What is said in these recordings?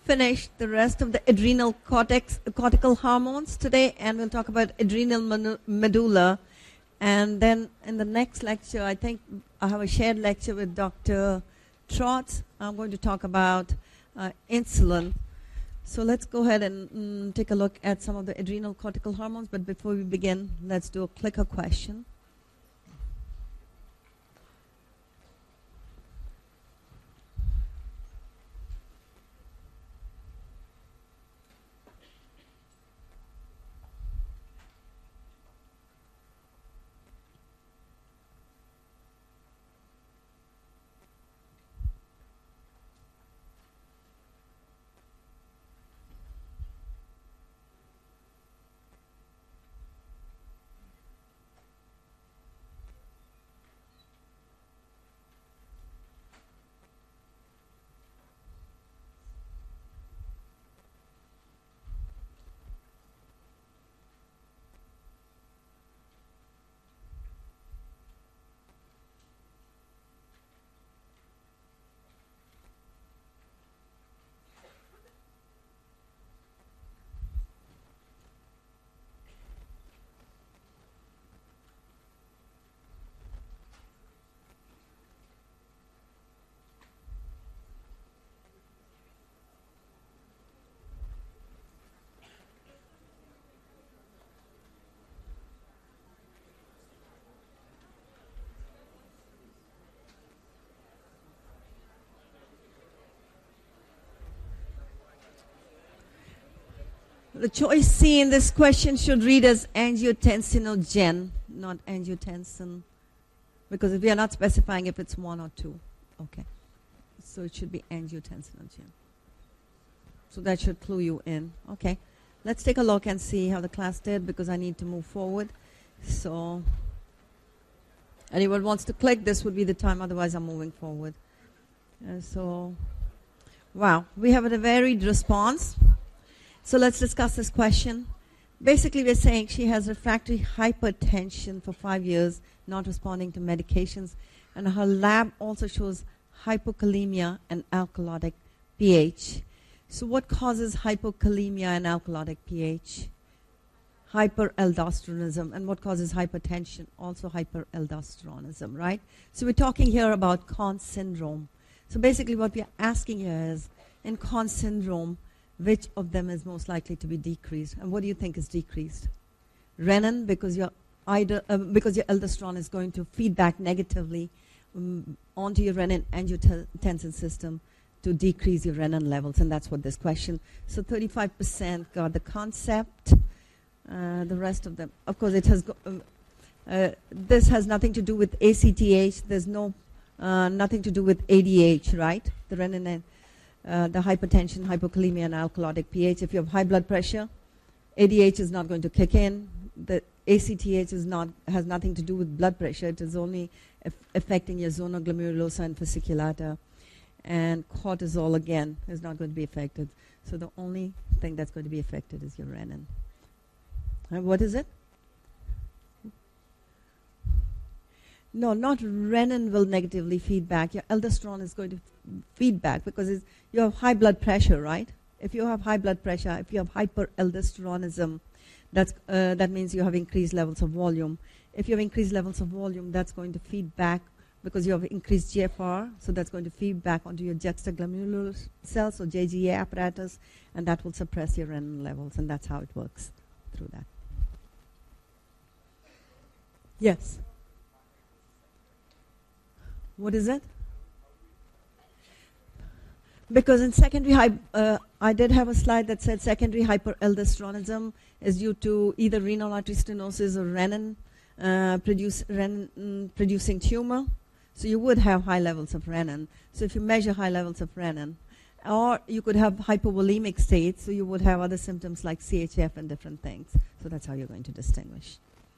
finish the rest of the adrenal cortical hormones today, and we'll talk about adrenal medulla. And then in the next lecture, I think I have a shared lecture with Dr. Trotz. I'm going to talk about insulin. So let's go ahead and take a look at some of the adrenal cortical hormones. But before we begin, let's do a clicker question. The choice C in this question should read as angiotensinogen, not angiotensin, because we are not specifying if it's 1 or 2. Okay. So it should be angiotensinogen. So that should clue you in. Okay. Let's take a look and see how the class did, because I need to move forward. So anyone wants to click, this would be the time, otherwise I'm moving forward. Wow, we have a varied response. So let's discuss this question. Basically, we're saying she has refractory hypertension for 5 years, not responding to medications, and her lab also shows hypokalemia and alkalotic pH. So what causes hypokalemia and alkalotic pH? Hyperaldosteronism. And what causes hypertension? Also hyperaldosteronism, right? So we're talking here about Conn syndrome. So basically what we're asking here is, in Conn syndrome, which of them is most likely to be decreased? And what do you think is decreased? Renin, because your aldosterone is going to feed back negatively onto your renin-angiotensin system to decrease your renin levels, and that's what this question. So 35% got the concept. The rest of them, of course, it has. This has nothing to do with ACTH. There's nothing to do with ADH, right? The renin. The hypertension, hypokalemia, and alkalotic pH. If you have high blood pressure, ADH is not going to kick in. The ACTH has nothing to do with blood pressure. It is only affecting your zona glomerulosa and fasciculata. And cortisol, again, is not going to be affected. So the only thing that's going to be affected is your renin. And what is it? No, not renin will negatively feed back. Your aldosterone is going to feed back because you have high blood pressure, right? If you have high blood pressure, if you have hyperaldosteronism, that means you have increased levels of volume. If you have increased levels of volume, that's going to feed back because you have increased GFR, so that's going to feed back onto your juxtaglomerular cells, or JGA apparatus, and that will suppress your renin levels, and that's how it works through that. Yes? What is it? Because in secondary, I did have a slide that said secondary hyperaldosteronism is due to either renal artery stenosis or renin producing tumor. So you would have high levels of renin. So if you measure high levels of renin, or you could have hypovolemic states, so you would have other symptoms like CHF and different things. So that's how you're going to distinguish.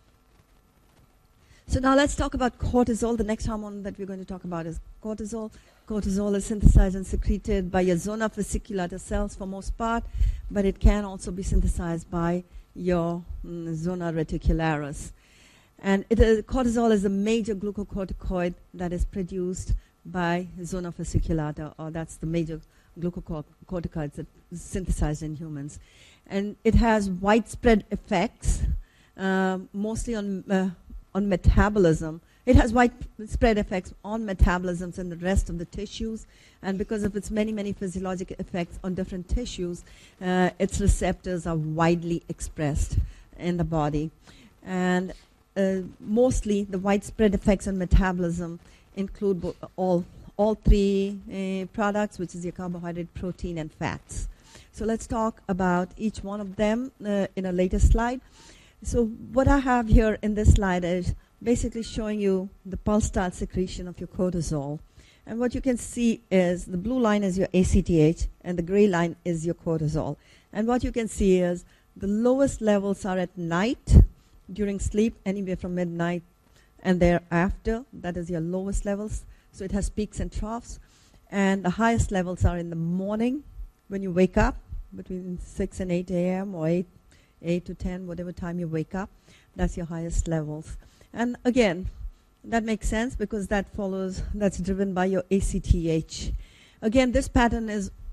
So now let's talk about cortisol. The next hormone that we're going to talk about is cortisol. Cortisol is synthesized and secreted by your zona fasciculata cells for most part, but it can also be synthesized by your zona reticularis. And cortisol is a major glucocorticoid that is produced by zona fasciculata, or that's the major glucocorticoids that is synthesized in humans. And it has widespread effects, mostly on metabolism. It has widespread effects on metabolisms and the rest of the tissues, and because of its many, many physiologic effects on different tissues, its receptors are widely expressed in the body. And mostly the widespread effects on metabolism include all three products, which is your carbohydrate, protein, and fats. So let's talk about each one of them in a later slide. So what I have here in this slide is basically showing you the pulsatile secretion of your cortisol. And what you can see is the blue line is your ACTH and the gray line is your cortisol. And what you can see is the lowest levels are at night during sleep, anywhere from midnight and thereafter. That is your lowest levels. So it has peaks and troughs. And the highest levels are in the morning when you wake up, between 6 and 8 a.m. or 8 to 10, whatever time you wake up. That's your highest levels. And again, that makes sense because that's driven by your ACTH. Again, this pattern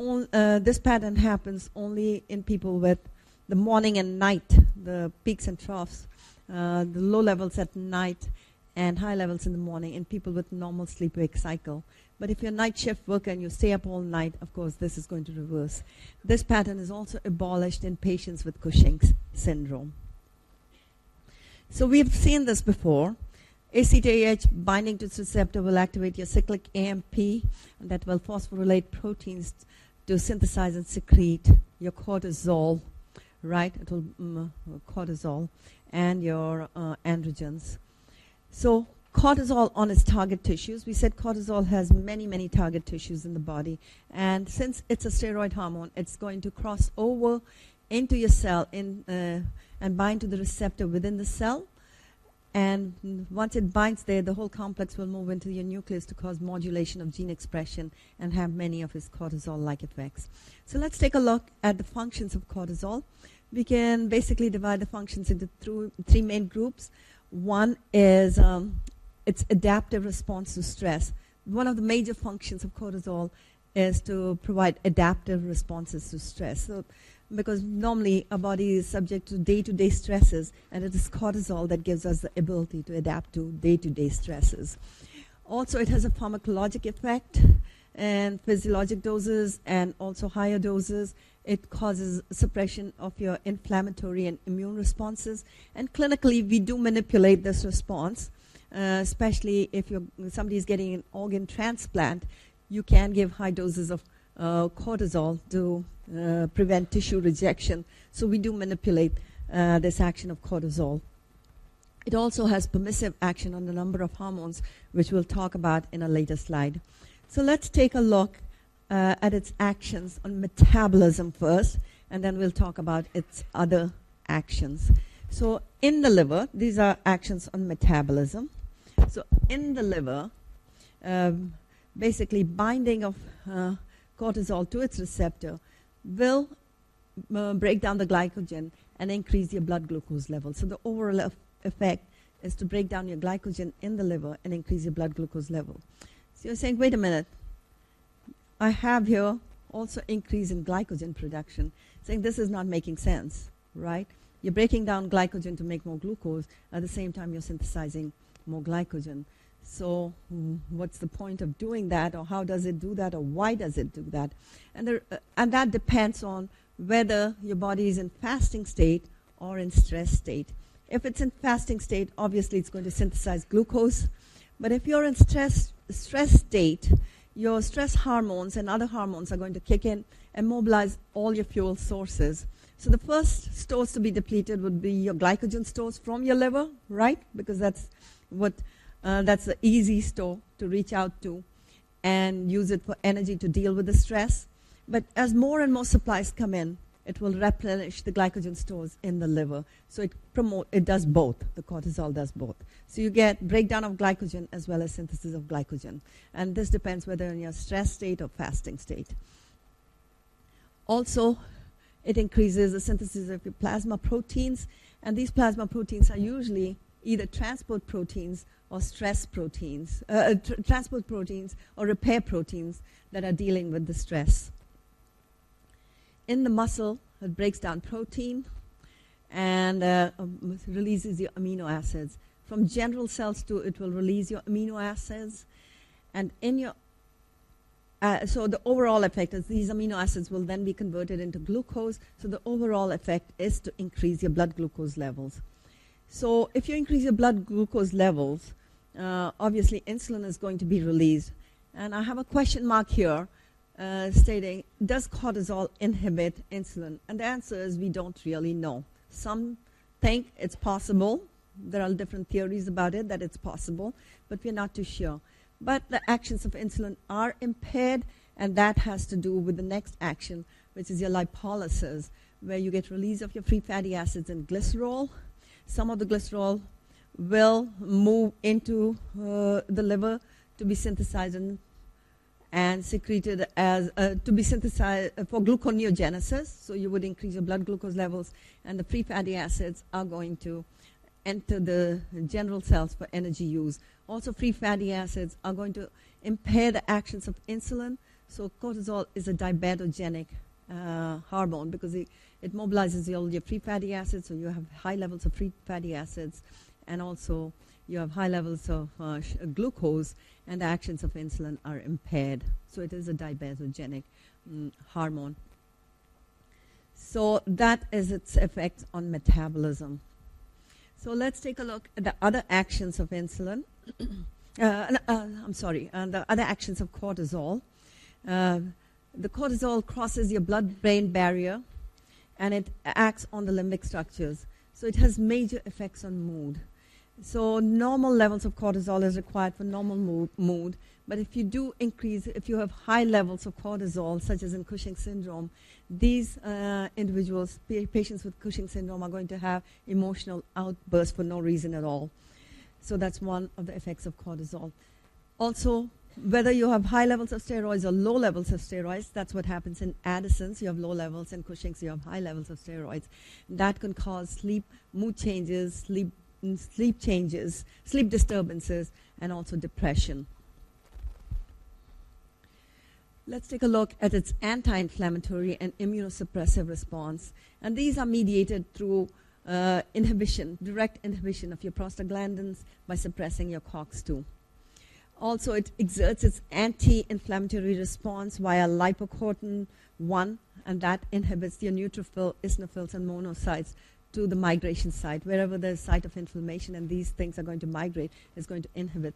happens only in people with the morning and night, the peaks and troughs, the low levels at night and high levels in the morning in people with normal sleep-wake cycle. But if you're a night shift worker and you stay up all night, of course, this is going to reverse. This pattern is also abolished in patients with Cushing's syndrome. So we've seen this before. ACTH binding to its receptor will activate your cyclic AMP, and that will phosphorylate proteins to synthesize and secrete your cortisol, right? It will cortisol and your androgens. So cortisol on its target tissues. We said cortisol has many, many target tissues in the body. And since it's a steroid hormone, it's going to cross over into your cell and bind to the receptor within the cell. And once it binds there, the whole complex will move into your nucleus to cause modulation of gene expression and have many of its cortisol-like effects. So let's take a look at the functions of cortisol. We can basically divide the functions into three main groups. One is its adaptive response to stress. One of the major functions of cortisol is to provide adaptive responses to stress. So, because normally our body is subject to day-to-day stresses, and it is cortisol that gives us the ability to adapt to day-to-day stresses. Also, it has a pharmacologic effect, and physiologic doses and also higher doses. It causes suppression of your inflammatory and immune responses. And clinically, we do manipulate this response, especially if somebody is getting an organ transplant. You can give high doses of cortisol to prevent tissue rejection. So we do manipulate this action of cortisol. It also has permissive action on a number of hormones, which we'll talk about in a later slide. So let's take a look at its actions on metabolism first, and then we'll talk about its other actions. So in the liver, these are actions on metabolism. So in the liver, basically binding of cortisol to its receptor will break down the glycogen and increase your blood glucose level. So the overall effect is to break down your glycogen in the liver and increase your blood glucose level. So you're saying, wait a minute, I have here also increase in glycogen production, saying this is not making sense, right? You're breaking down glycogen to make more glucose. At the same time, you're synthesizing more glycogen. So what's the point of doing that, or how does it do that, or why does it do that? And that depends on whether your body is in fasting state or in stress state. If it's in fasting state, obviously it's going to synthesize glucose. But if you're in stress state, your stress hormones and other hormones are going to kick in and mobilize all your fuel sources. So the first stores to be depleted would be your glycogen stores from your liver, right? Because that's the easy store to reach out to and use it for energy to deal with the stress. But as more and more supplies come in, it will replenish the glycogen stores in the liver. So it does both. The cortisol does both. So you get breakdown of glycogen as well as synthesis of glycogen. And this depends whether in your stress state or fasting state. Also, it increases the synthesis of your plasma proteins. And these plasma proteins are usually either transport proteins or stress proteins, transport proteins or repair proteins that are dealing with the stress in the muscle, it breaks down protein and releases your amino acids. From general cells too, it will release your amino acids. And in your so the overall effect is these amino acids will then be converted into glucose. So the overall effect is to increase your blood glucose levels. So if you increase your blood glucose levels, obviously insulin is going to be released. And I have a question mark here stating, does cortisol inhibit insulin? And the answer is we don't really know. Some think it's possible. There are different theories about it, that it's possible, but we're not too sure. But the actions of insulin are impaired, and that has to do with the next action, which is your lipolysis, where you get release of your free fatty acids and glycerol. Some of the glycerol will move into the liver to be synthesized and secreted as to be synthesized for gluconeogenesis. So you would increase your blood glucose levels, and the free fatty acids are going to enter the general cells for energy use. Also, free fatty acids are going to impair the actions of insulin. So cortisol is a diabetogenic hormone because it mobilizes all your free fatty acids, so you have high levels of free fatty acids, and also you have high levels of glucose, and the actions of insulin are impaired. So it is a diabetogenic hormone. So that is its effect on metabolism. So let's take a look at the other actions of insulin. The other actions of cortisol. The cortisol crosses your blood-brain barrier, and it acts on the limbic structures. So it has major effects on mood. So normal levels of cortisol is required for normal mood, but if you do increase, if you have high levels of cortisol, such as in Cushing syndrome, these individuals, patients with Cushing syndrome, are going to have emotional outbursts for no reason at all. So that's one of the effects of cortisol. Also, whether you have high levels of steroids or low levels of steroids, that's what happens in Addison's. You have low levels, and Cushing's you have high levels of steroids. That can cause sleep, mood changes, sleep changes, sleep disturbances, and also depression. Let's take a look at its anti-inflammatory and immunosuppressive response. And these are mediated through inhibition, direct inhibition of your prostaglandins by suppressing your COX-2. Also, it exerts its anti-inflammatory response via lipocortin-1, and that inhibits your neutrophil, eosinophils, and monocytes to the migration site. Wherever there's a site of inflammation and these things are going to migrate, it's going to inhibit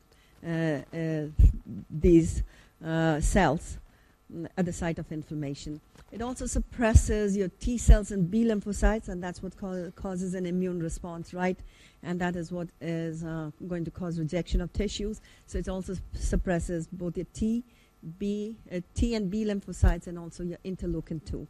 these cells at the site of inflammation. It also suppresses your T cells and B lymphocytes, and that's what causes an immune response, right? And that is what is going to cause rejection of tissues. So it also suppresses both your T and B lymphocytes, and also your interleukin-2.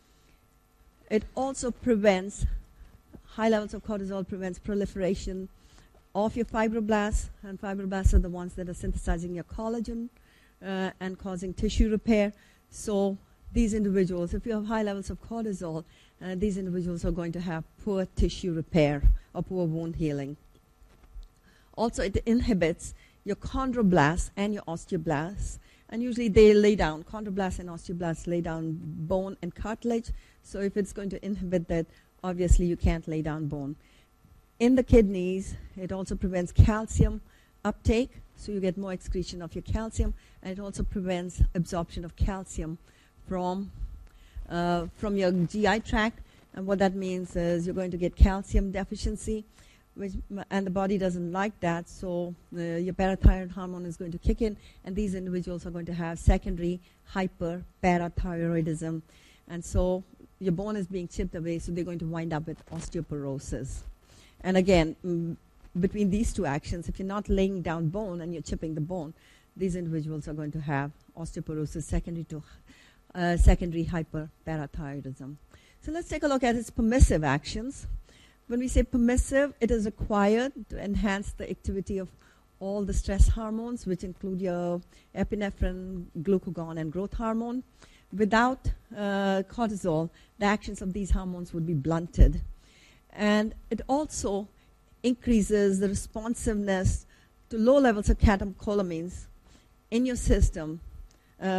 It also prevents, high levels of cortisol prevents proliferation of your fibroblasts, and fibroblasts are the ones that are synthesizing your collagen and causing tissue repair. So these individuals, if you have high levels of cortisol, these individuals are going to have poor tissue repair or poor wound healing. Also, it inhibits your chondroblasts and your osteoblasts, and usually they lay down, chondroblasts and osteoblasts lay down bone and cartilage. So if it's going to inhibit that, obviously you can't lay down bone. In the kidneys, it also prevents calcium uptake, so you get more excretion of your calcium, and it also prevents absorption of calcium from your GI tract. And what that means is you're going to get calcium deficiency, and the body doesn't like that, so your parathyroid hormone is going to kick in, and these individuals are going to have secondary hyperparathyroidism. And so your bone is being chipped away, so they're going to wind up with osteoporosis. And again, between these two actions, if you're not laying down bone and you're chipping the bone, these individuals are going to have osteoporosis secondary to secondary hyperparathyroidism. So let's take a look at its permissive actions. When we say permissive, it is required to enhance the activity of all the stress hormones, which include your epinephrine, glucagon, and growth hormone. Without cortisol, the actions of these hormones would be blunted. And it also increases the responsiveness to low levels of catecholamines in your system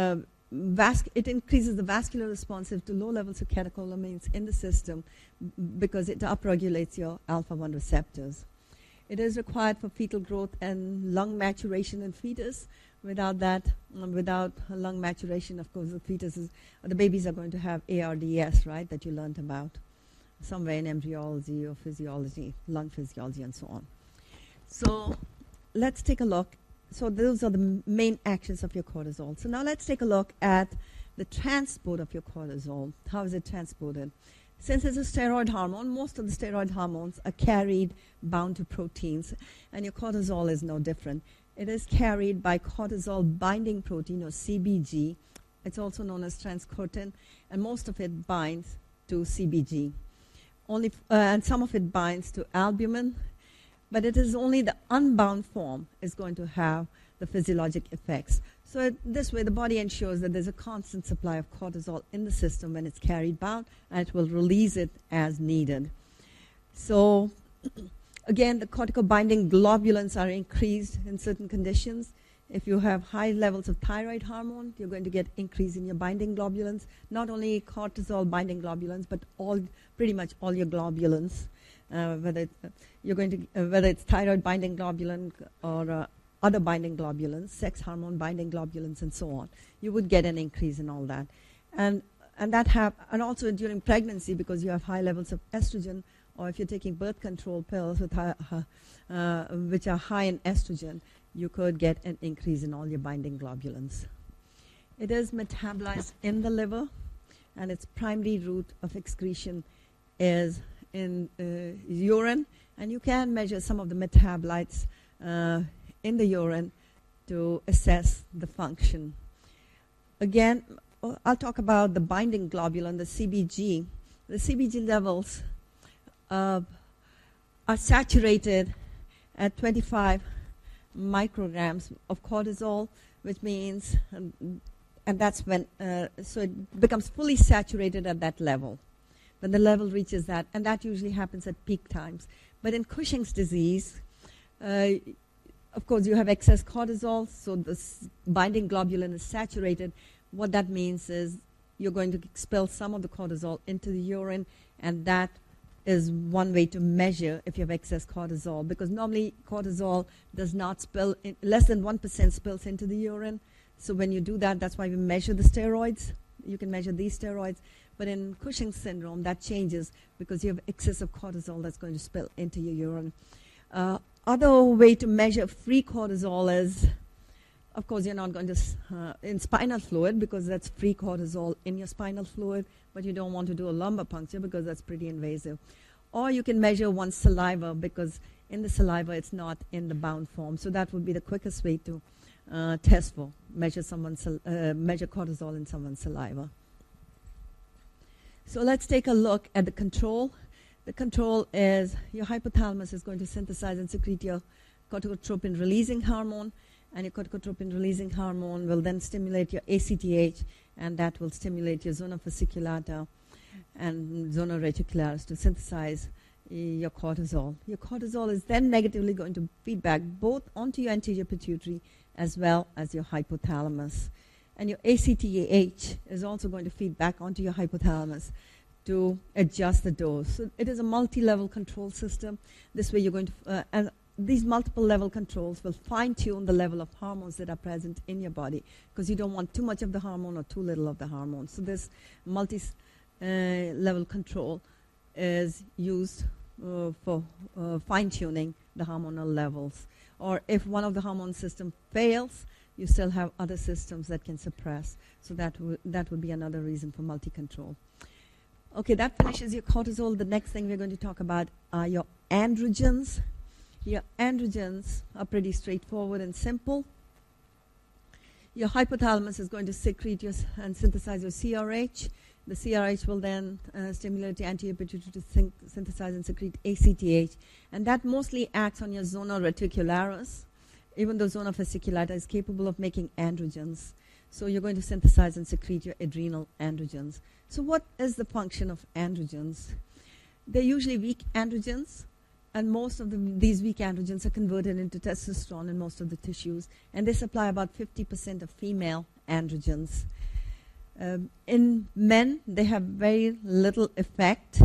it increases the vascular responsive to low levels of catecholamines in the system because it upregulates your alpha-1 receptors. It is required for fetal growth and lung maturation in fetus. Without that, without lung maturation, of course, the babies are going to have ARDS, right, that you learned about somewhere in embryology or physiology, lung physiology, and so on. So let's take a look. So those are the main actions of your cortisol. So now let's take a look at the transport of your cortisol. How is it transported? Since it's a steroid hormone, most of the steroid hormones are carried bound to proteins, and your cortisol is no different. It is carried by cortisol binding protein, or CBG. It's also known as transcortin, and most of it binds to CBG. And some of it binds to albumin, but it is only the unbound form is going to have the physiologic effects. So this way, the body ensures that there's a constant supply of cortisol in the system when it's carried bound, and it will release it as needed. So again, the corticobinding globulins are increased in certain conditions. If you have high levels of thyroid hormone, you're going to get increase in your binding globulins. Not only cortisol binding globulins, but pretty much all your globulins. Whether it's thyroid binding globulin or other binding globulins, sex hormone binding globulins, and so on, you would get an increase in all that. And also during pregnancy, because you have high levels of estrogen, or if you're taking birth control pills which are high in estrogen, you could get an increase in all your binding globulins. It is metabolized in the liver, and its primary route of excretion is in urine, and you can measure some of the metabolites in the urine to assess the function. Again, I'll talk about the binding globulin, the CBG. The CBG levels are saturated at 25 micrograms of cortisol, which means, and that's when, so it becomes fully saturated at that level. When the level reaches that, and that usually happens at peak times. But in Cushing's disease, of course, you have excess cortisol, so the binding globulin is saturated. What that means is you're going to expel some of the cortisol into the urine, and that is one way to measure if you have excess cortisol, because normally cortisol does not spill, less than 1% spills into the urine. So when you do that, that's why we measure the steroids. You can measure these steroids. But in Cushing's syndrome, that changes because you have excessive cortisol that's going to spill into your urine. Other way to measure free cortisol is, of course, you're not going to, in spinal fluid, because that's free cortisol in your spinal fluid, but you don't want to do a lumbar puncture because that's pretty invasive. Or you can measure one's saliva, because in the saliva it's not in the bound form. So that would be the quickest way to test for, measure cortisol in someone's saliva. So let's take a look at the control. The control is your hypothalamus is going to synthesize and secrete your corticotropin-releasing hormone, and your corticotropin-releasing hormone will then stimulate your ACTH, and that will stimulate your zona fasciculata and zona reticularis to synthesize your cortisol. Your cortisol is then negatively going to feed back both onto your anterior pituitary as well as your hypothalamus. And your ACTH is also going to feed back onto your hypothalamus to adjust the dose. So it is a multi-level control system. This way you're going to, and these multiple level controls will fine-tune the level of hormones that are present in your body, because you don't want too much of the hormone or too little of the hormone. So this multi-level control is used for fine-tuning the hormonal levels. Or if one of the hormone system fails, you still have other systems that can suppress. So that would be another reason for multi-control. Okay, that finishes your cortisol. The next thing we're going to talk about are your androgens. Your androgens are pretty straightforward and simple. Your hypothalamus is going to secrete and synthesize your CRH. The CRH will then stimulate the anterior pituitary to synthesize and secrete ACTH. And that mostly acts on your zona reticularis, even though zona fasciculata is capable of making androgens. So you're going to synthesize and secrete your adrenal androgens. So what is the function of androgens? They're usually weak androgens, and most of these weak androgens are converted into testosterone in most of the tissues, and they supply about 50% of female androgens. In men, they have very little effect.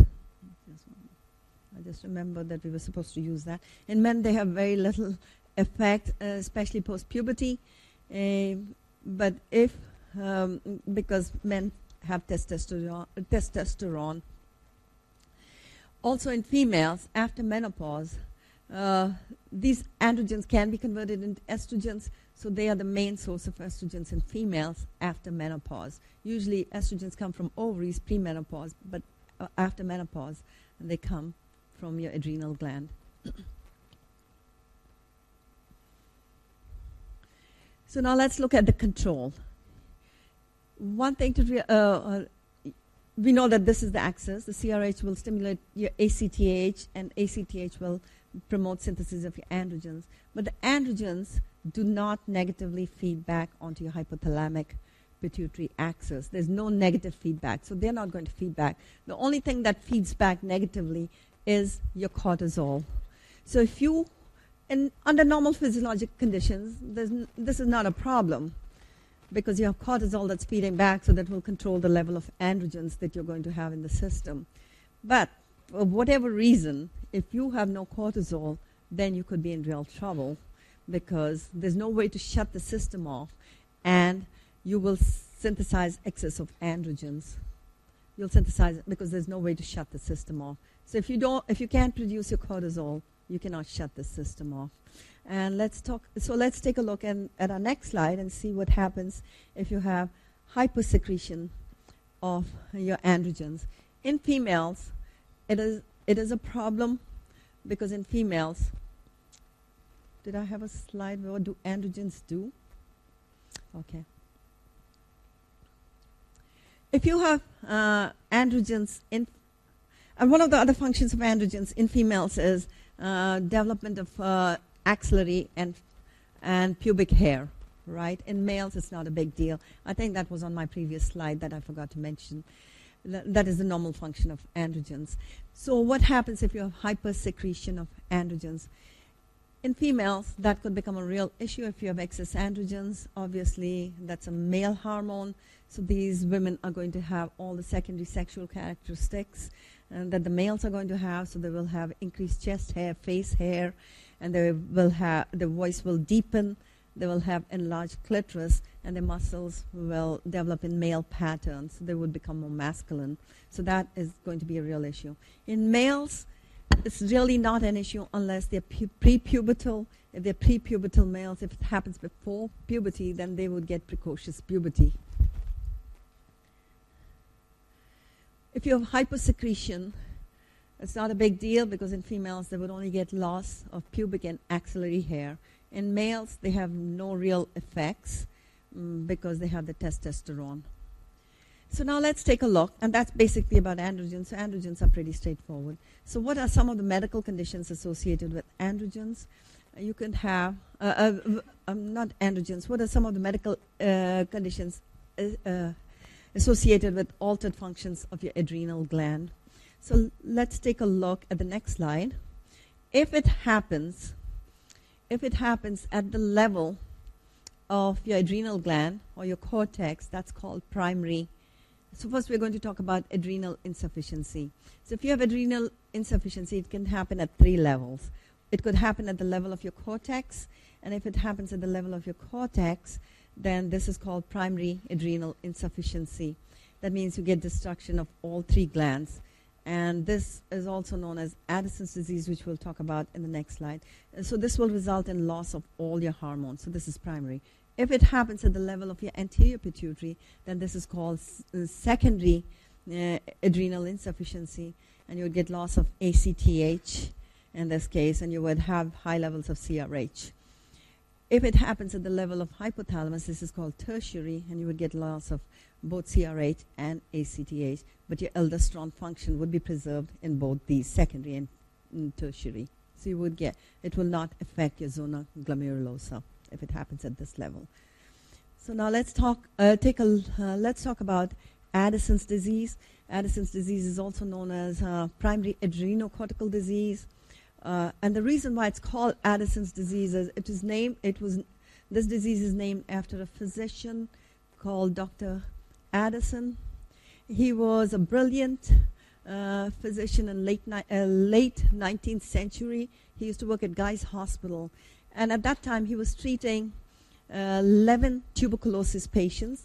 I just remember that we were supposed to use that. In men, they have very little effect, especially post-puberty. But if, because men have testosterone. Also in females, after menopause, these androgens can be converted into estrogens, so they are the main source of estrogens in females after menopause. Usually estrogens come from ovaries pre-menopause, but after menopause, they come from your adrenal gland. So now let's look at the control. One thing to we know that this is the axis. The CRH will stimulate your ACTH, and ACTH will promote synthesis of your androgens. But the androgens do not negatively feed back onto your hypothalamic pituitary axis. There's no negative feedback, so they're not going to feed back. The only thing that feeds back negatively is your cortisol. So if you, under normal physiologic conditions, this is not a problem, because you have cortisol that's feeding back, so that will control the level of androgens that you're going to have in the system. But for whatever reason, if you have no cortisol, then you could be in real trouble, because there's no way to shut the system off, and you will synthesize excess of androgens. You'll synthesize it because there's no way to shut the system off. So if you can't produce your cortisol, you cannot shut the system off. And let's take a look at our next slide and see what happens if you have hypersecretion of your androgens. In females, it is a problem, because in females, did I have a slide? What do androgens do? Okay. If you have androgens in, and one of the other functions of androgens in females is development of axillary and pubic hair, right? In males, it's not a big deal. I think that was on my previous slide that I forgot to mention. That is the normal function of androgens. So what happens if you have hypersecretion of androgens? In females, that could become a real issue if you have excess androgens. Obviously, that's a male hormone, so these women are going to have all the secondary sexual characteristics that the males are going to have. So they will have increased chest hair, face hair, and they will have, the voice will deepen, they will have enlarged clitoris, and their muscles will develop in male patterns. They would become more masculine. So that is going to be a real issue. In males, it's really not an issue unless they're prepubertal. If they're prepubertal males, if it happens before puberty, then they would get precocious puberty. If you have hypersecretion, it's not a big deal, because in females they would only get loss of pubic and axillary hair. In males, they have no real effects because they have the testosterone. So now let's take a look, and that's basically about androgens. So androgens are pretty straightforward. So what are some of the medical conditions associated with androgens? You can have, not androgens, what are some of the medical conditions associated with altered functions of your adrenal gland? So let's take a look at the next slide. If it happens at the level of your adrenal gland or your cortex, that's called primary. So first we're going to talk about adrenal insufficiency. So if you have adrenal insufficiency, it can happen at 3 levels. It could happen at the level of your cortex, and if it happens at the level of your cortex, then this is called primary adrenal insufficiency. That means you get destruction of all 3 glands. And this is also known as Addison's disease, which we'll talk about in the next slide. And so this will result in loss of all your hormones. So this is primary. If it happens at the level of your anterior pituitary, then this is called secondary adrenal insufficiency, and you would get loss of ACTH in this case, and you would have high levels of CRH. If it happens at the level of hypothalamus, this is called tertiary, and you would get loss of both CRH and ACTH, but your aldosterone function would be preserved in both these, secondary and tertiary. So you would get, it will not affect your zona glomerulosa if it happens at this level. So now let's talk about Addison's disease. Addison's disease is also known as primary adrenocortical disease. And the reason why it's called Addison's disease is this disease is named after a physician called Dr. Addison. He was a brilliant physician in late 19th century. He used to work at Guy's Hospital. And at that time, he was treating 11 tuberculosis patients,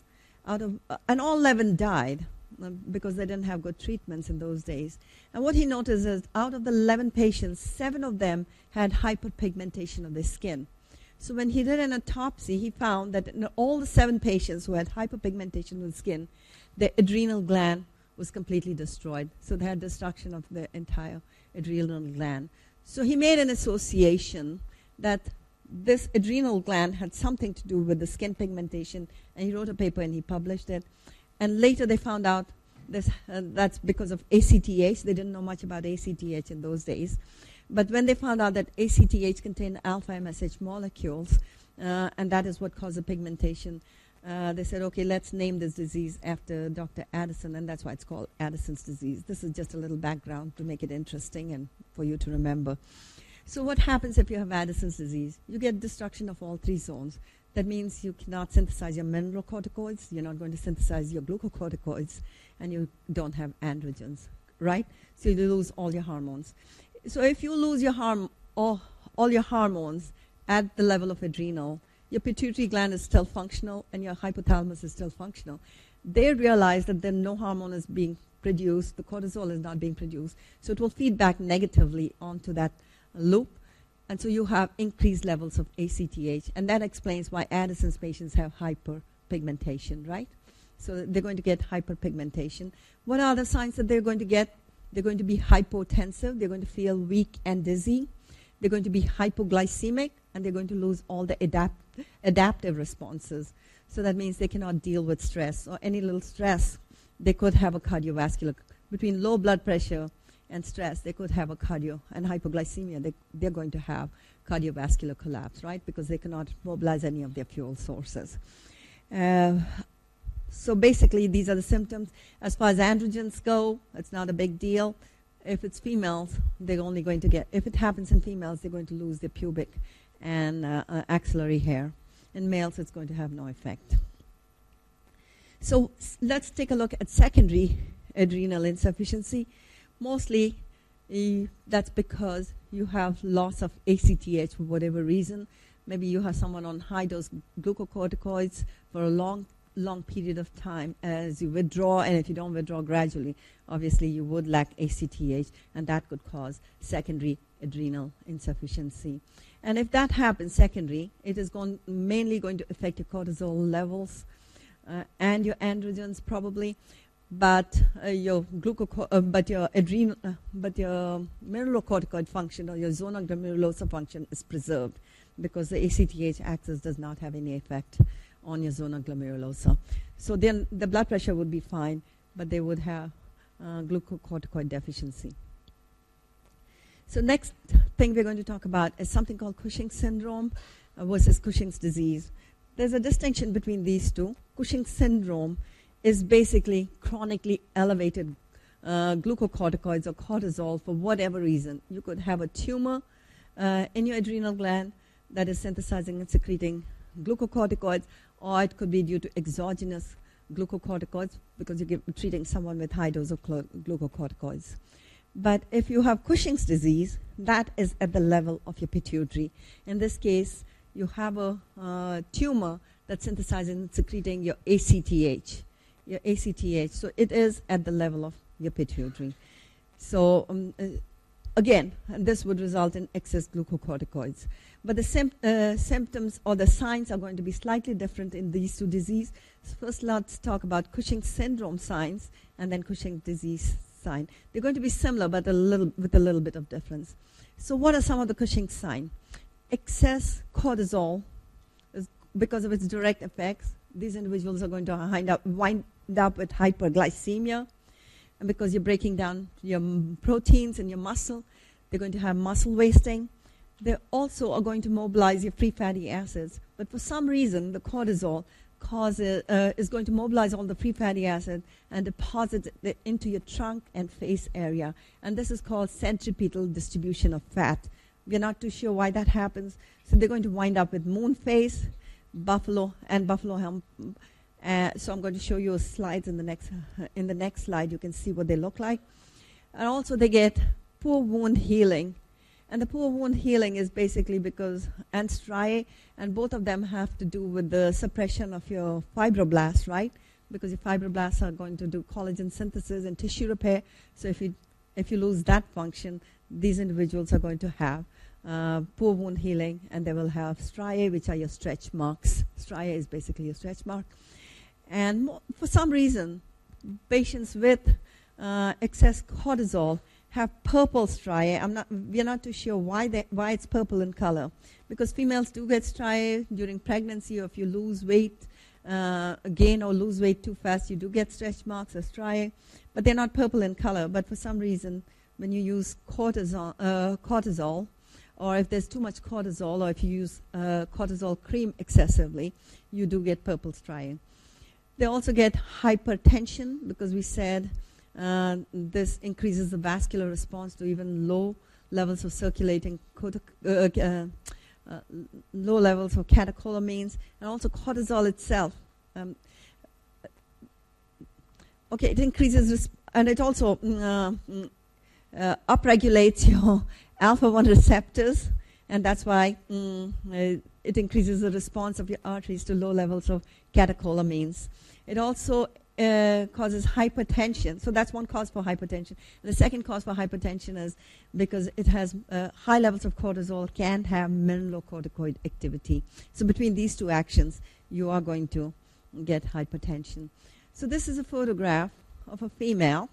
and all 11 died because they didn't have good treatments in those days. And what he noticed is out of the 11 patients, 7 of them had hyperpigmentation of their skin. So when he did an autopsy, he found that in all the 7 patients who had hyperpigmentation of the skin, the adrenal gland was completely destroyed. So they had destruction of the entire adrenal gland. So he made an association that this adrenal gland had something to do with the skin pigmentation, and he wrote a paper and he published it. And later they found out this, that's because of ACTH. They didn't know much about ACTH in those days. But when they found out that ACTH contained alpha MSH molecules, and that is what caused the pigmentation, they said, okay, let's name this disease after Dr. Addison, and that's why it's called Addison's disease. This is just a little background to make it interesting and for you to remember. So what happens if you have Addison's disease? You get destruction of all 3 zones. That means you cannot synthesize your mineralocorticoids, you're not going to synthesize your glucocorticoids, and you don't have androgens, right? So you lose all your hormones. So if you lose your all your hormones at the level of adrenal, your pituitary gland is still functional and your hypothalamus is still functional. They realize that then no hormone is being produced, the cortisol is not being produced, so it will feed back negatively onto that loop, and so you have increased levels of ACTH, and that explains why Addison's patients have hyperpigmentation, right? So they're going to get hyperpigmentation. What are the signs that they're going to get? They're going to be hypotensive, they're going to feel weak and dizzy, they're going to be hypoglycemic, and they're going to lose all the adaptive responses. So that means they cannot deal with stress, or any little stress, they could have a cardiovascular, between low blood pressure and stress, they could have a cardio, and hypoglycemia, they're going to have cardiovascular collapse, right? Because they cannot mobilize any of their fuel sources. So basically, these are the symptoms. As far as androgens go, it's not a big deal. If it's females, they're only going to get, if it happens in females, they're going to lose their pubic and axillary hair. In males, it's going to have no effect. So let's take a look at secondary adrenal insufficiency. Mostly, that's because you have loss of ACTH for whatever reason. Maybe you have someone on high-dose glucocorticoids for a long period of time. As you withdraw, and if you don't withdraw gradually, obviously you would lack ACTH, and that could cause secondary adrenal insufficiency. And if that happens secondary, it is mainly going to affect your cortisol levels and your androgens probably. But your mineralocorticoid function, or your zona glomerulosa function, is preserved because the ACTH axis does not have any effect on your zona glomerulosa. So then the blood pressure would be fine, but they would have glucocorticoid deficiency. So next thing we're going to talk about is something called Cushing's syndrome versus Cushing's disease. There's a distinction between these two. Cushing's syndrome is basically chronically elevated glucocorticoids or cortisol for whatever reason. You could have a tumor in your adrenal gland that is synthesizing and secreting glucocorticoids, or it could be due to exogenous glucocorticoids because you're treating someone with high dose of glucocorticoids. But if you have Cushing's disease, that is at the level of your pituitary. In this case, you have a tumor that's synthesizing and secreting your ACTH. So it is at the level of your pituitary. So again, this would result in excess glucocorticoids. But the symptoms or the signs are going to be slightly different in these two diseases. So first, let's talk about Cushing's syndrome signs and then Cushing's disease sign. They're going to be similar, but with a little bit of difference. So what are some of the Cushing's signs? Excess cortisol, because of its direct effects, these individuals are going to wind up with hyperglycemia, and because you're breaking down your proteins in your muscle, they're going to have muscle wasting. They also are going to mobilize your free fatty acids, but for some reason, the cortisol is going to mobilize all the free fatty acid and deposit it into your trunk and face area, and this is called centripetal distribution of fat. We're not too sure why that happens, so they're going to wind up with moon face, buffalo hump, So I'm going to show you slides in the next slide. You can see what they look like. And also they get poor wound healing. And the poor wound healing is basically because, and striae, and both of them have to do with the suppression of your fibroblasts, right? Because your fibroblasts are going to do collagen synthesis and tissue repair. So if you lose that function, these individuals are going to have poor wound healing, and they will have striae, which are your stretch marks. Striae is basically your stretch mark. And for some reason, patients with excess cortisol have purple striae. We're not too sure why it's purple in color. Because females do get striae during pregnancy, or if you lose weight, gain or lose weight too fast, you do get stretch marks or striae. But they're not purple in color. But for some reason, when you use cortisol, or if there's too much cortisol, or if you use cortisol cream excessively, you do get purple striae. They also get hypertension, because we said this increases the vascular response to even low levels of circulating low levels of catecholamines, and also cortisol itself. It increases, and it also upregulates your alpha-1 receptors, and that's why it increases the response of your arteries to low levels of catecholamines. It also causes hypertension. So that's one cause for hypertension. And the second cause for hypertension is because it has high levels of cortisol, can have mineralocorticoid activity. So between these two actions, you are going to get hypertension. So this is a photograph of a female.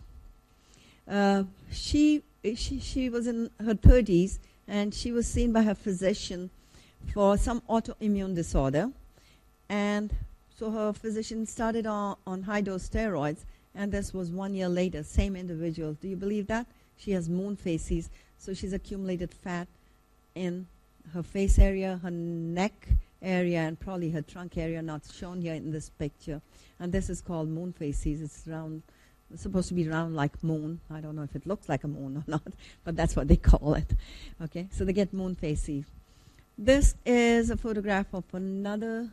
She was in her 30s, and she was seen by her physician for some autoimmune disorder. And so her physician started on high-dose steroids, and this was 1 year later, same individual. Do you believe that? She has moon faces, so she's accumulated fat in her face area, her neck area, and probably her trunk area, not shown here in this picture. And this is called moon faces. It's round. It's supposed to be round like moon. I don't know if it looks like a moon or not, but that's what they call it. Okay, so they get moon faces. This is a photograph of another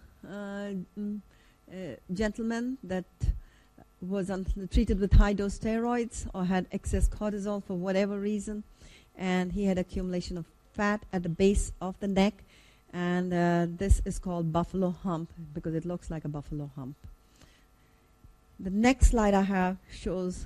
gentleman that was treated with high-dose steroids or had excess cortisol for whatever reason, and he had accumulation of fat at the base of the neck, and this is called buffalo hump because it looks like a buffalo hump. The next slide I have shows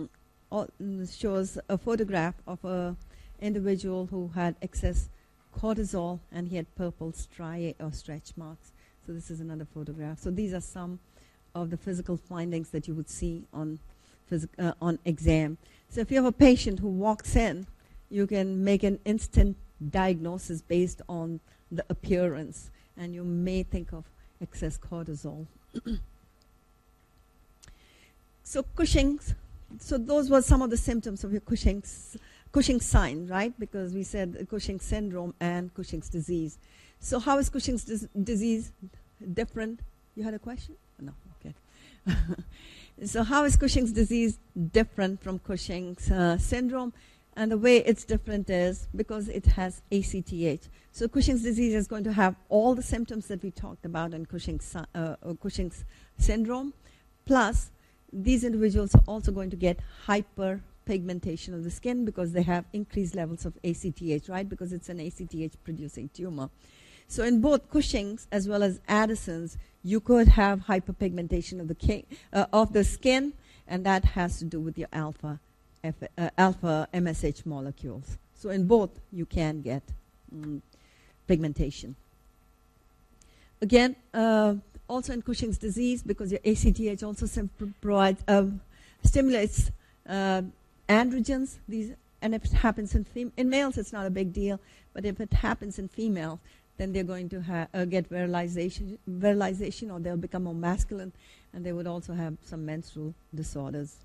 a photograph of an individual who had excess cortisol, and he had purple striae or stretch marks. So this is another photograph. So these are some of the physical findings that you would see on exam. So if you have a patient who walks in, you can make an instant diagnosis based on the appearance, and you may think of excess cortisol. So Cushing's, so those were some of the symptoms of your Cushing's sign, right? Because we said Cushing's syndrome and Cushing's disease. So how is Cushing's disease different? You had a question? No, okay. So how is Cushing's disease different from Cushing's syndrome? And the way it's different is because it has ACTH. So Cushing's disease is going to have all the symptoms that we talked about in Cushing's syndrome, plus these individuals are also going to get hyperpigmentation of the skin because they have increased levels of ACTH, right? Because it's an ACTH-producing tumor. So in both Cushing's as well as Addison's, you could have hyperpigmentation of the skin, and that has to do with your alpha MSH molecules. So in both, you can get pigmentation. Again, also in Cushing's disease, because your ACTH also stimulates androgens. And if it happens in males, it's not a big deal. But if it happens in females, then they're going to get virilization, or they'll become more masculine, and they would also have some menstrual disorders.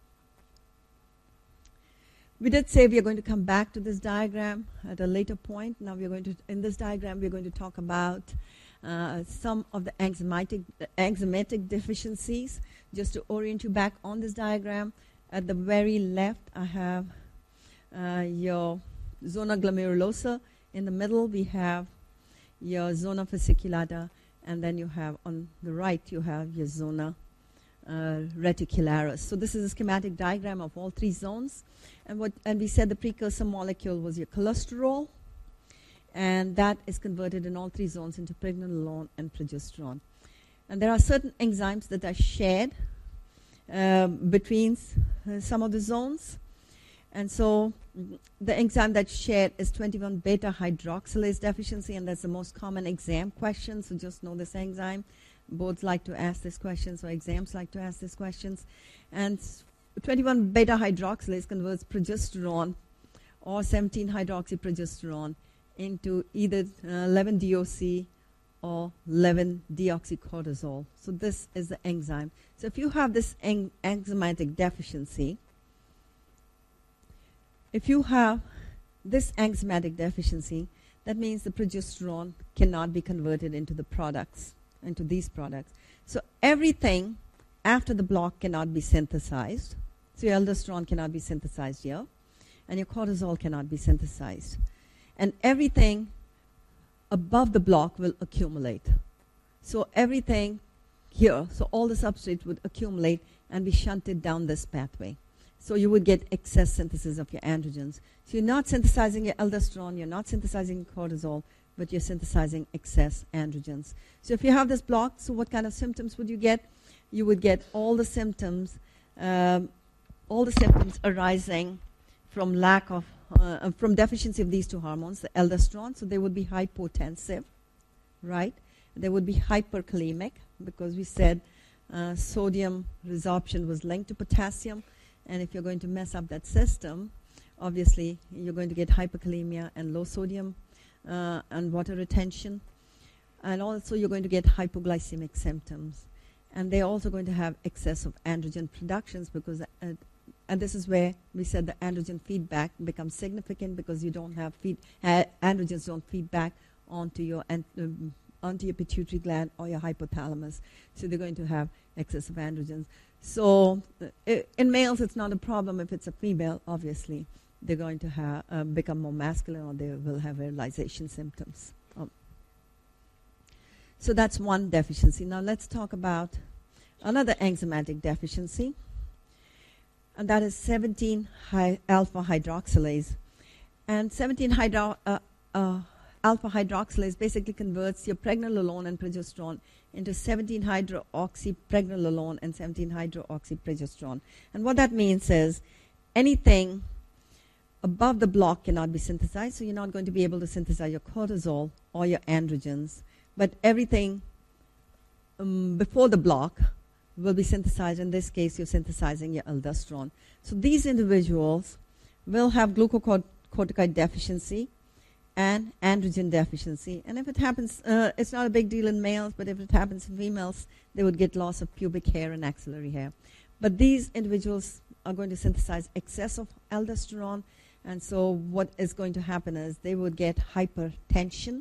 We did say we are going to come back to this diagram at a later point. Now in this diagram, we're going to talk about some of the enzymatic deficiencies. Just to orient you back on this diagram, at the very left, I have your zona glomerulosa. In the middle, we have your zona fasciculata. And then you have on the right, you have your zona reticularis. So this is a schematic diagram of all three zones. And we said the precursor molecule was your cholesterol, and that is converted in all three zones into pregnenolone and progesterone. And there are certain enzymes that are shared between some of the zones. And so the enzyme that's shared is 21 beta hydroxylase deficiency, and that's the most common exam question. So just know this enzyme. Boards like to ask these questions, or exams like to ask these questions. And 21 beta hydroxylase converts progesterone or 17-hydroxyprogesterone into either 11-DOC or 11-deoxycortisol. So this is the enzyme. So if you have this enzymatic deficiency, that means the progesterone cannot be converted into the products, into these products. So everything after the block cannot be synthesized. So your aldosterone cannot be synthesized here, and your cortisol cannot be synthesized. And everything above the block will accumulate. So everything here, so all the substrate would accumulate and be shunted down this pathway. So you would get excess synthesis of your androgens. So you're not synthesizing your aldosterone, you're not synthesizing cortisol, but you're synthesizing excess androgens. So if you have this block, so what kind of symptoms would you get? You would get all the symptoms arising from lack of, from deficiency of these two hormones, the aldosterone. So they would be hypotensive, right? They would be hyperkalemic, because we said sodium resorption was linked to potassium. And if you're going to mess up that system, obviously you're going to get hyperkalemia and low sodium and water retention. And also you're going to get hypoglycemic symptoms. And they're also going to have excess of androgen productions, because and this is where we said the androgen feedback becomes significant, because you don't have androgens don't feed back onto your pituitary gland or your hypothalamus. So they're going to have excess of androgens. So in males, it's not a problem. If it's a female, obviously, they're going to have become more masculine, or they will have virilization symptoms. So that's one deficiency. Now let's talk about another enzymatic deficiency, and that is 17-alpha hydroxylase. And 17-alpha hydroxylase basically converts your pregnenolone and progesterone into 17-hydroxypregnenolone and 17-hydroxyprogesterone. And what that means is anything above the block cannot be synthesized, so you're not going to be able to synthesize your cortisol or your androgens. But everything before the block will be synthesized. In this case, you're synthesizing your aldosterone. So these individuals will have glucocorticoid deficiency and androgen deficiency. And if it happens, it's not a big deal in males, but if it happens in females, they would get loss of pubic hair and axillary hair. But these individuals are going to synthesize excess of aldosterone, and so what is going to happen is they would get hypertension.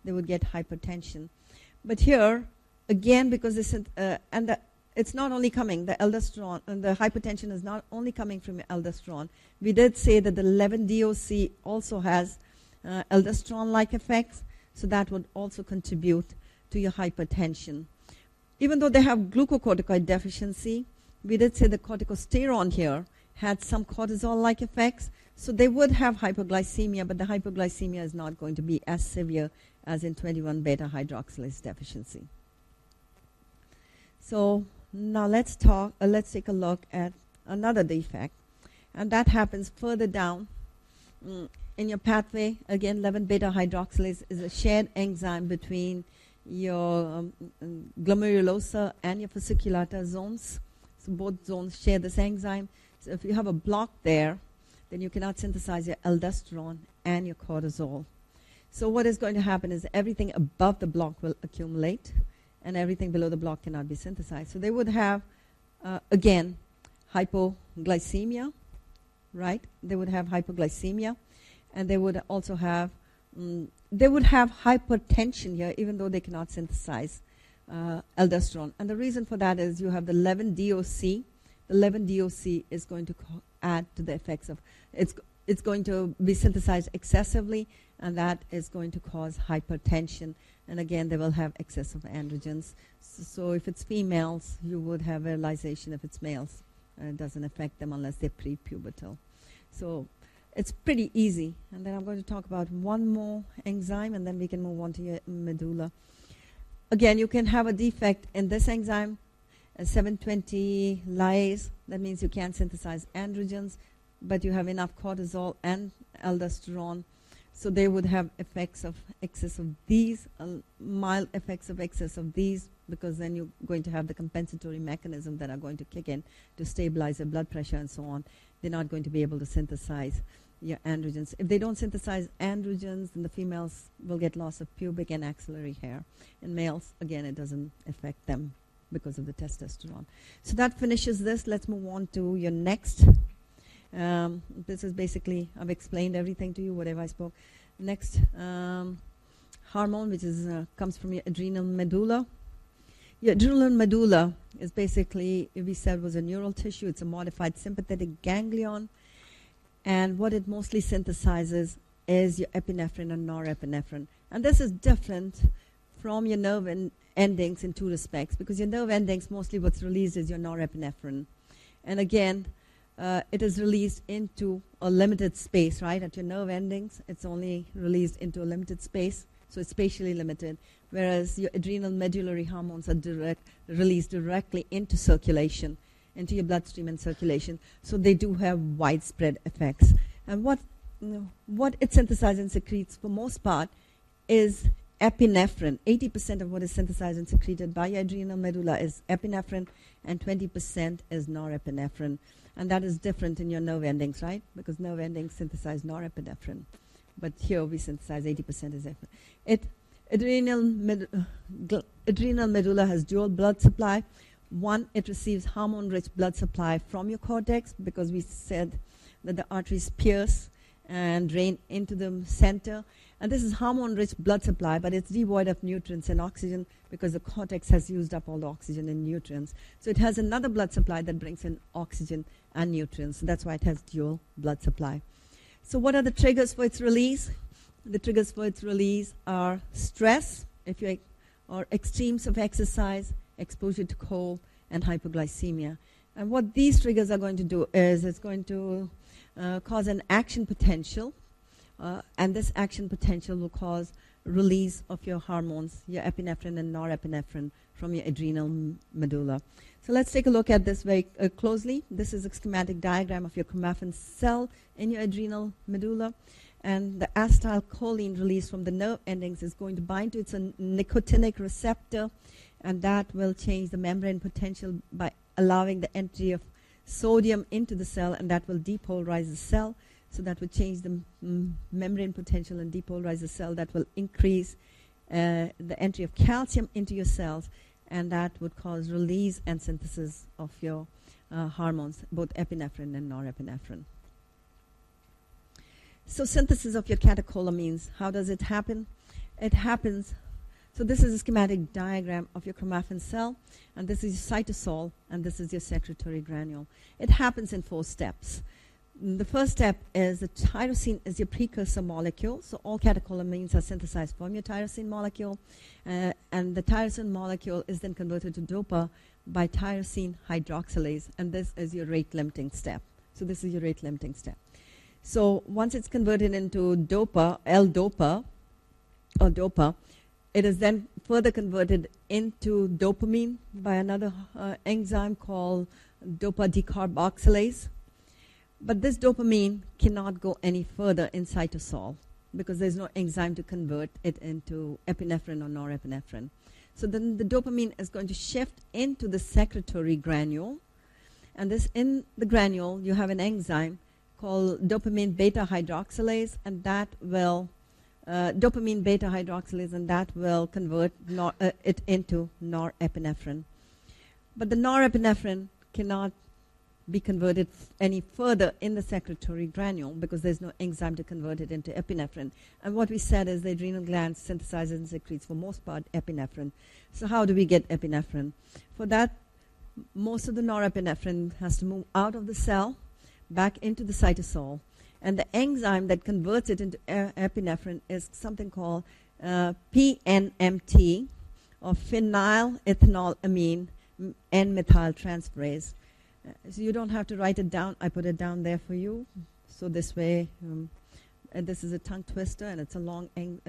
But here, again, because this it's not only coming, the aldosterone, and the hypertension is not only coming from aldosterone. We did say that the 11-DOC also has aldosterone-like effects, so that would also contribute to your hypertension. Even though they have glucocorticoid deficiency, we did say the corticosterone here had some cortisol-like effects, so they would have hypoglycemia, but the hypoglycemia is not going to be as severe as in 21 beta hydroxylase deficiency. So now let's take a look at another defect, and that happens further down in your pathway. Again, 11 beta hydroxylase is a shared enzyme between your glomerulosa and your fasciculata zones. So both zones share this enzyme. So if you have a block there, then you cannot synthesize your aldosterone and your cortisol. So what is going to happen is everything above the block will accumulate, and everything below the block cannot be synthesized. So they would have, again, hypoglycemia, right? They would have hypoglycemia, and they would also have, hypertension here, even though they cannot synthesize aldosterone. And the reason for that is you have the 11-DOC. The 11-DOC is going to add to the effects of, it's going to be synthesized excessively, and that is going to cause hypertension. And again, they will have excess of androgens. So if it's females, you would have virilization. If it's males, it doesn't affect them unless they're prepubertal. So it's pretty easy. And then I'm going to talk about one more enzyme, and then we can move on to your medulla. Again, you can have a defect in this enzyme, 720 lyase. That means you can't synthesize androgens, but you have enough cortisol and aldosterone. So they would have effects of excess of these, mild effects of excess of these, because then you're going to have the compensatory mechanism that are going to kick in to stabilize your blood pressure and so on. They're not going to be able to synthesize your androgens. If they don't synthesize androgens, then the females will get loss of pubic and axillary hair. In males, again, it doesn't affect them because of the testosterone. So that finishes this. Let's move on to your next. This is basically, I've explained everything to you, whatever I spoke. Next, hormone, which is comes from your adrenal medulla. Your adrenal medulla is basically, we said, was a neural tissue. It's a modified sympathetic ganglion. And what it mostly synthesizes is your epinephrine and norepinephrine. And this is different from your nerve endings in two respects, because your nerve endings, mostly what's released is your norepinephrine. And again, it is released into a limited space, right? At your nerve endings, it's only released into a limited space, so it's spatially limited, whereas your adrenal medullary hormones are released directly into circulation, into your bloodstream and circulation, so they do have widespread effects. And what it synthesizes and secretes for most part is epinephrine. 80% of what is synthesized and secreted by your adrenal medulla is epinephrine, and 20% is norepinephrine. And that is different in your nerve endings, right? Because nerve endings synthesize norepinephrine. But here we synthesize 80% is epinephrine. Adrenal medulla has dual blood supply. One, it receives hormone-rich blood supply from your cortex, because we said that the arteries pierce and drain into the center. And this is hormone-rich blood supply, but it's devoid of nutrients and oxygen, because the cortex has used up all the oxygen and nutrients. So it has another blood supply that brings in oxygen and nutrients. So that's why it has dual blood supply. So what are the triggers for its release? The triggers for its release are stress, or extremes of exercise, exposure to cold, and hypoglycemia. And what these triggers are going to do is it's going to cause an action potential, and this action potential will cause release of your hormones, your epinephrine and norepinephrine, from your adrenal medulla. So let's take a look at this very closely. This is a schematic diagram of your chromaffin cell in your adrenal medulla. And the acetylcholine released from the nerve endings is going to bind to its nicotinic receptor, and that will change the membrane potential by allowing the entry of sodium into the cell, and that will depolarize the cell. So that will change the membrane potential and depolarize the cell. That will increase the entry of calcium into your cells, and that would cause release and synthesis of your hormones, both epinephrine and norepinephrine. So synthesis of your catecholamines, how does it happen? It happens, so this is a schematic diagram of your chromaffin cell, and this is your cytosol, and this is your secretory granule. It happens in 4 steps. The first step is the tyrosine is your precursor molecule. So all catecholamines are synthesized from your tyrosine molecule. And the tyrosine molecule is then converted to DOPA by tyrosine hydroxylase. And this is your rate limiting step. So this is your rate limiting step. So once it's converted into DOPA, L-DOPA, or DOPA, it is then further converted into dopamine by another enzyme called DOPA decarboxylase. But this dopamine cannot go any further in cytosol, because there's no enzyme to convert it into epinephrine or norepinephrine. So then the dopamine is going to shift into the secretory granule. And this, in the granule, you have an enzyme called dopamine beta hydroxylase, and that will dopamine beta hydroxylase, and that will convert it into norepinephrine. But the norepinephrine cannot be converted any further in the secretory granule, because there's no enzyme to convert it into epinephrine. And what we said is the adrenal gland synthesizes and secretes, for most part, epinephrine. So how do we get epinephrine? For that, most of the norepinephrine has to move out of the cell back into the cytosol. And the enzyme that converts it into epinephrine is something called PNMT, or phenylethylamine N-methyltransferase. So you don't have to write it down. I put it down there for you. So this way, and this is a tongue twister, and it's a long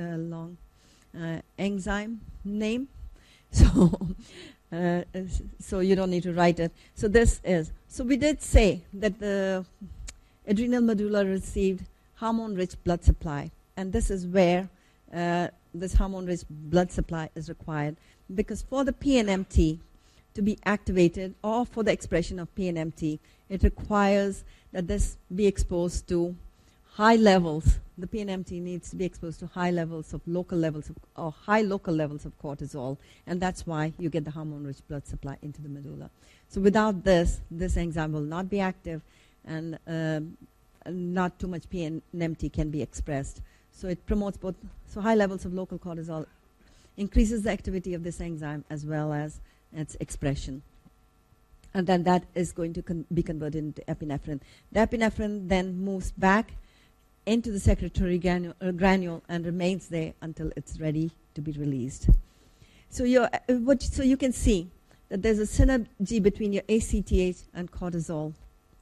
enzyme name. So, so you don't need to write it. So this is. So we did say that the adrenal medulla received hormone-rich blood supply, and this is where this hormone-rich blood supply is required, because for the PNMT to be activated, or for the expression of PNMT, it requires that this be exposed to high levels. The PNMT needs to be exposed to high levels of local levels of, or high local levels of cortisol, and that's why you get the hormone-rich blood supply into the medulla. So without this, this enzyme will not be active, and not too much PNMT can be expressed. So it promotes both, so high levels of local cortisol increases the activity of this enzyme as well as its expression. And then that is going to be converted into epinephrine. The epinephrine then moves back into the secretory granule and remains there until it's ready to be released. So so you can see that there's a synergy between your ACTH and cortisol.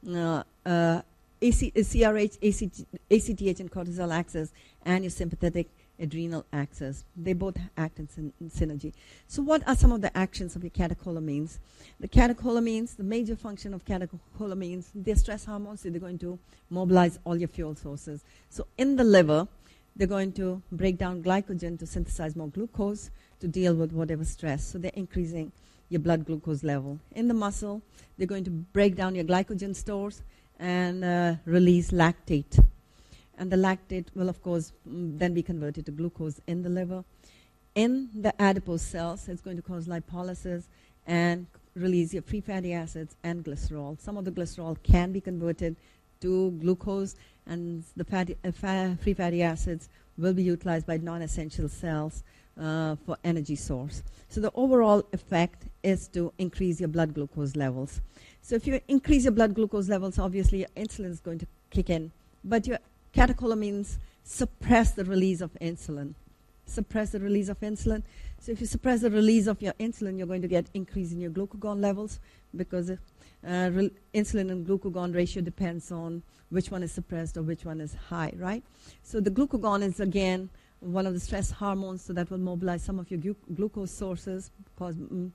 CRH, ACTH and cortisol axis, and your sympathetic adrenal axis. They both act in synergy. So what are some of the actions of your catecholamines? The catecholamines, the major function of catecholamines, they're stress hormones, so they're going to mobilize all your fuel sources. So in the liver, they're going to break down glycogen to synthesize more glucose to deal with whatever stress. So they're increasing your blood glucose level. In the muscle, they're going to break down your glycogen stores and release lactate. And the lactate will, of course, then be converted to glucose in the liver. In the adipose cells, it's going to cause lipolysis and release your free fatty acids and glycerol. Some of the glycerol can be converted to glucose, and the free fatty acids will be utilized by non-essential cells for energy source. So the overall effect is to increase your blood glucose levels. So if you increase your blood glucose levels, obviously your insulin is going to kick in, but your catecholamines suppress the release of insulin. Suppress the release of insulin. So if you suppress the release of your insulin, you're going to get increase in your glucagon levels, because insulin and glucagon ratio depends on which one is suppressed or which one is high, right? So the glucagon is, again, one of the stress hormones, so that will mobilize some of your glucose sources, cause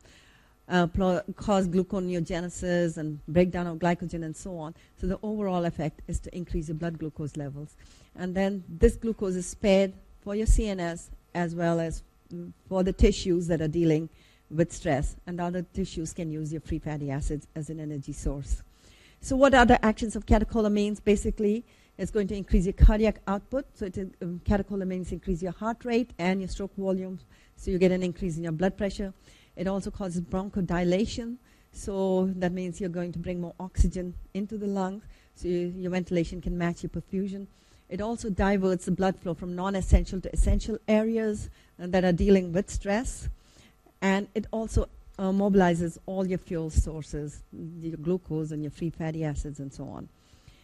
gluconeogenesis and breakdown of glycogen and so on. So the overall effect is to increase your blood glucose levels. And then this glucose is spared for your CNS as well as for the tissues that are dealing with stress. And other tissues can use your free fatty acids as an energy source. So what are the actions of catecholamines? Basically, it's going to increase your cardiac output. So catecholamines increase your heart rate and your stroke volume. So you get an increase in your blood pressure. It also causes bronchodilation, so that means you're going to bring more oxygen into the lungs, so your ventilation can match your perfusion. It also diverts the blood flow from non-essential to essential areas that are dealing with stress, and it also mobilizes all your fuel sources, your glucose and your free fatty acids and so on.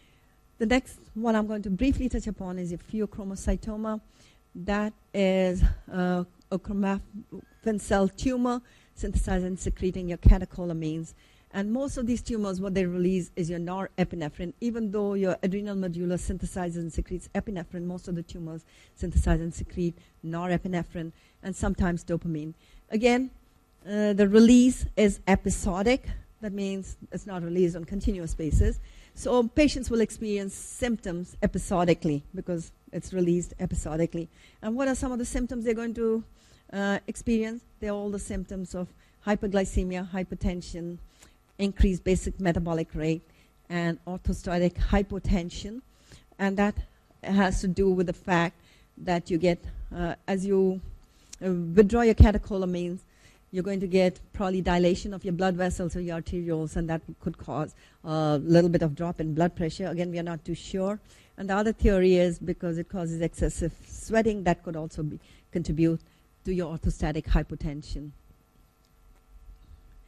The next one I'm going to briefly touch upon is your pheochromocytoma. That is a chromaffin cell tumor synthesizing and secreting your catecholamines. And most of these tumors, what they release is your norepinephrine. Even though your adrenal medulla synthesizes and secretes epinephrine, most of the tumors synthesize and secrete norepinephrine and sometimes dopamine. Again, the release is episodic. That means it's not released on continuous basis. So patients will experience symptoms episodically because it's released episodically. And what are some of the symptoms they're going to experience? They're all the symptoms of hyperglycemia, hypertension, increased basic metabolic rate, and orthostatic hypotension. And that has to do with the fact that you get, as you withdraw your catecholamines, you're going to get probably dilation of your blood vessels or your arterioles, and that could cause a little bit of drop in blood pressure. Again, we are not too sure. And the other theory is because it causes excessive sweating, that could also contribute to your orthostatic hypotension.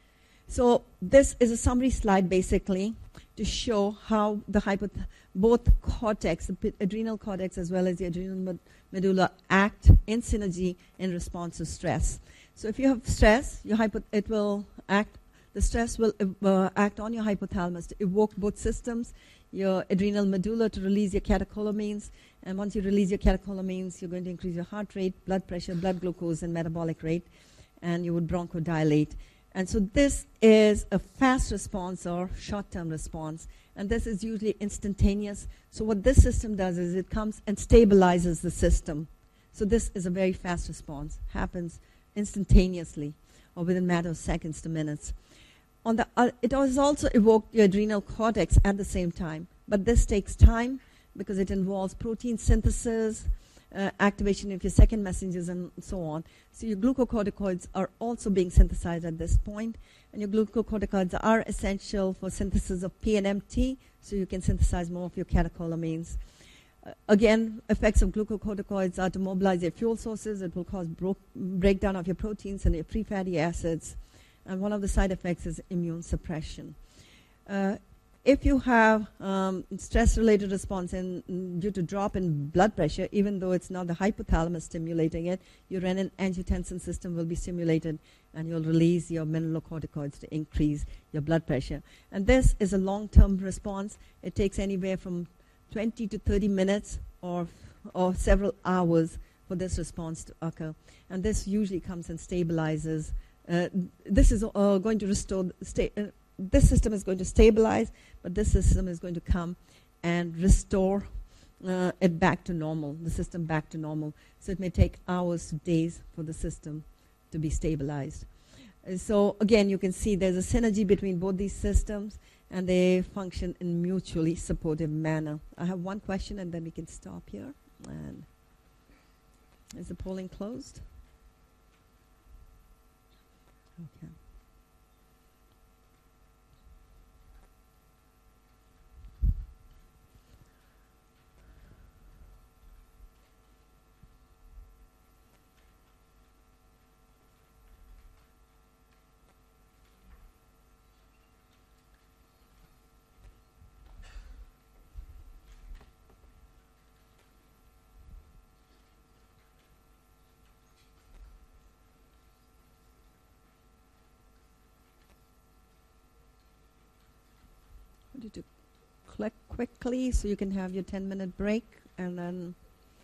So this is a summary slide basically to show how the both cortex, the adrenal cortex as well as the adrenal medulla act in synergy in response to stress. So if you have stress, it will act. The stress will act on your hypothalamus to evoke both systems, your adrenal medulla to release your catecholamines, and once you release your catecholamines, you're going to increase your heart rate, blood pressure, blood glucose, and metabolic rate, and you would bronchodilate. And so this is a fast response or short-term response, and this is usually instantaneous. So what this system does is it comes and stabilizes the system. So this is a very fast response, happens instantaneously or within a matter of seconds to minutes. It has also evoked the adrenal cortex at the same time, but this takes time because it involves protein synthesis, activation of your second messengers, and so on. So your glucocorticoids are also being synthesized at this point, and your glucocorticoids are essential for synthesis of PNMT, so you can synthesize more of your catecholamines. Again, effects of glucocorticoids are to mobilize your fuel sources. It will cause breakdown of your proteins and your free fatty acids. And one of the side effects is immune suppression. If you have stress-related response due to drop in blood pressure, even though it's not the hypothalamus stimulating it, your renin-angiotensin system will be stimulated, and you'll release your mineralocorticoids to increase your blood pressure. And this is a long-term response. It takes anywhere from 20 to 30 minutes or several hours for this response to occur. And this usually comes and stabilizes. This is going to restore, this system is going to stabilize, but this system is going to come and restore it back to normal, the system back to normal. So it may take hours to days for the system to be stabilized. So again, you can see there's a synergy between both these systems, and they function in mutually supportive manner. I have one question, and then we can stop here. And is the polling closed? Okay. I want you to click quickly so you can have your 10-minute break, and then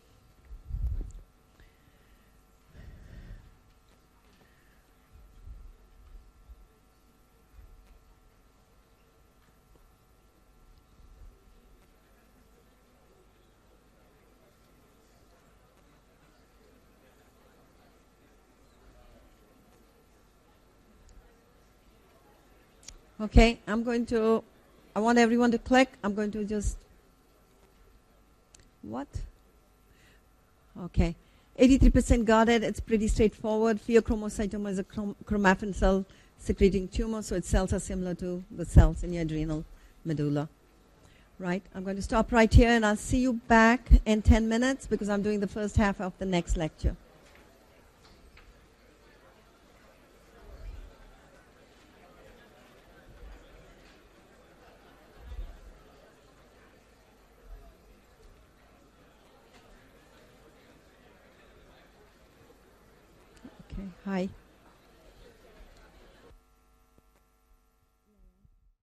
okay, I want everyone to click. I'm going to just, what? Okay. 83% got it. It's pretty straightforward. Pheochromocytoma is a chromaffin cell secreting tumor, so its cells are similar to the cells in your adrenal medulla. Right? I'm going to stop right here, and I'll see you back in 10 minutes because I'm doing the first half of the next lecture. Okay, hi.